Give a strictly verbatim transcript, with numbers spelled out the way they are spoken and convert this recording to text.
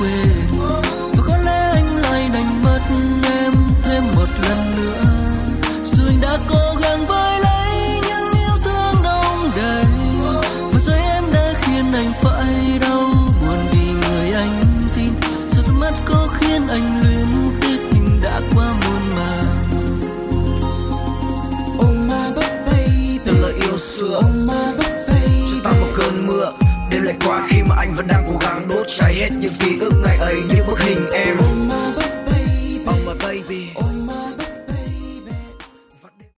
quên. Và có lẽ anh lại đành mất em thêm một lần nữa. Dù anh đã cố gắng với lấy những yêu thương đong đầy, và rồi em đã khiến anh phải đau buồn vì người anh tin. Giọt mắt có khiến anh luyến tiếc nhưng đã qua muôn màng. Oh my baby, từng lời yêu xưa oh my baby, cho ta một cơn mưa. Đêm lại qua khi mà anh vẫn đang cố gắng đốt cháy hết những ký ức ngày ấy như bức hình em.